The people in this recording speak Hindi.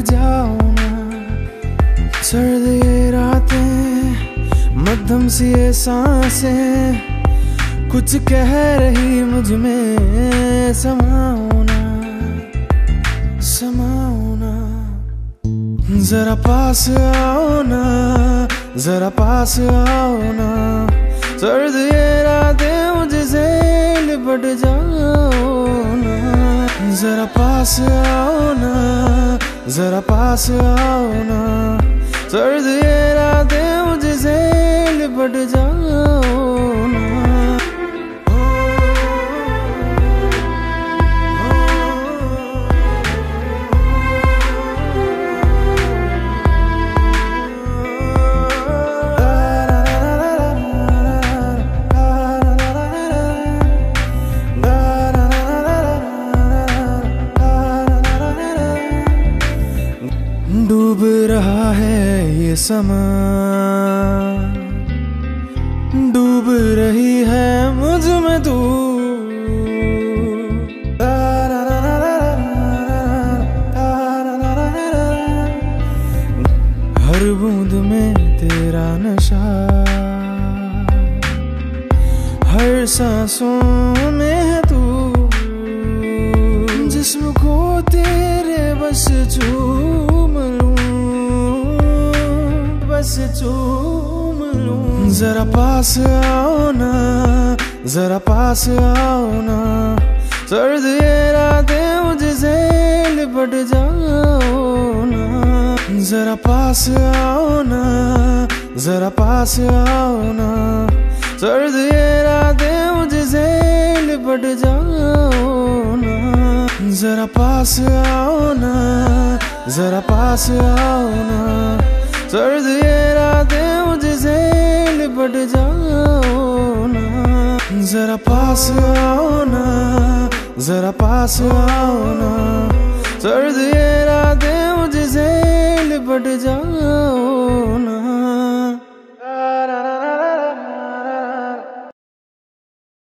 जाओ ना। सर्द ये रातें, मध्यम सी ये सांसें, कुछ कह रही मुझ में, समाओ ना, समाओ ना। जरा पास आओ ना, जरा पास आओ ना। सर्द ये रातें मुझसे लिपट जाओ ना। जरा पास आओ ना, जरा पास आओ ना। सर्द ये रातें मुझसे लिपट जाओ ना। डूब रहा है ये समा, डूब रही है मुझ में तू। हर बूंद में तेरा नशा, हर सांसों में है तू। जिस्म को तेरे बस चूम लूं, जरा पास आओ ना, जरा पास आओ ना। सर्द ये रातें मुझसे लिपट जाओ ना। जरा पास आओ ना, जरा पास आओ ना। सर्द ये रातें मुझसे लिपट जाओ ना। जरा पास आओ ना, जरा पास आओ ना। सर्द ये रातें मुझसे लिपट जाओ ना। जरा पास आओ ना, जरा पास आओ ना। सर्द ये रातें मुझसे लिपट जाओ ना।